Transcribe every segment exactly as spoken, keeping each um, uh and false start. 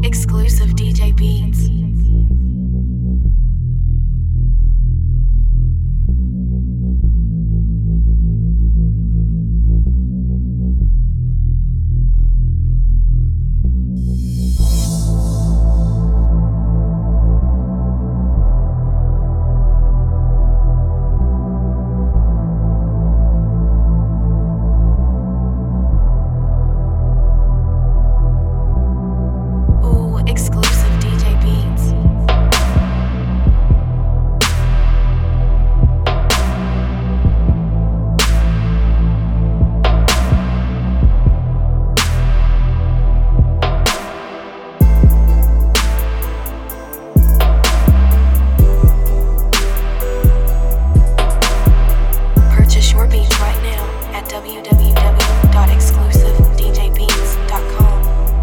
Exclusive D J Beats. Exclusive D J Beats. Purchase your beats right now at w w w dot exclusive d j beats dot com.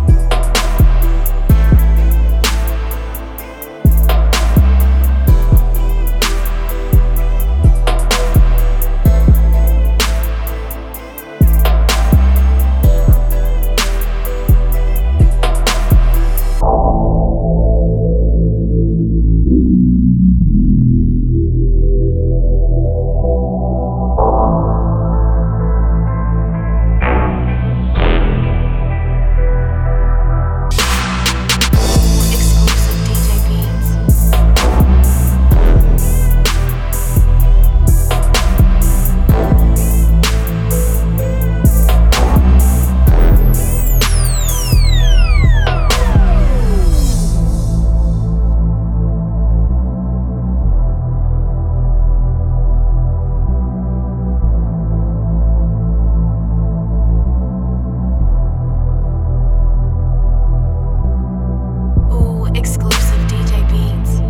Exclusive D J Beats.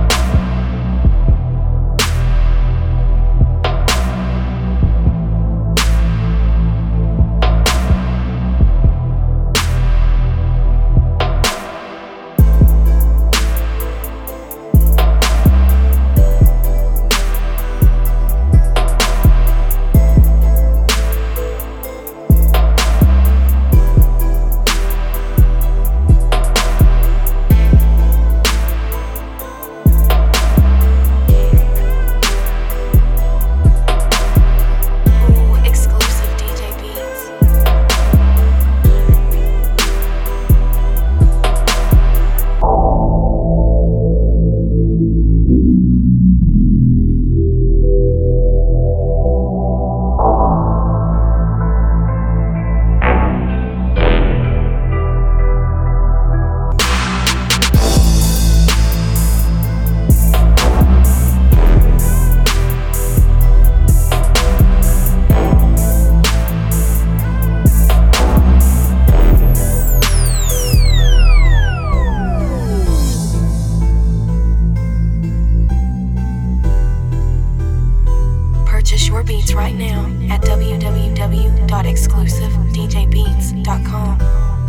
Purchase your beats right now at w w w dot exclusive d j beats dot com.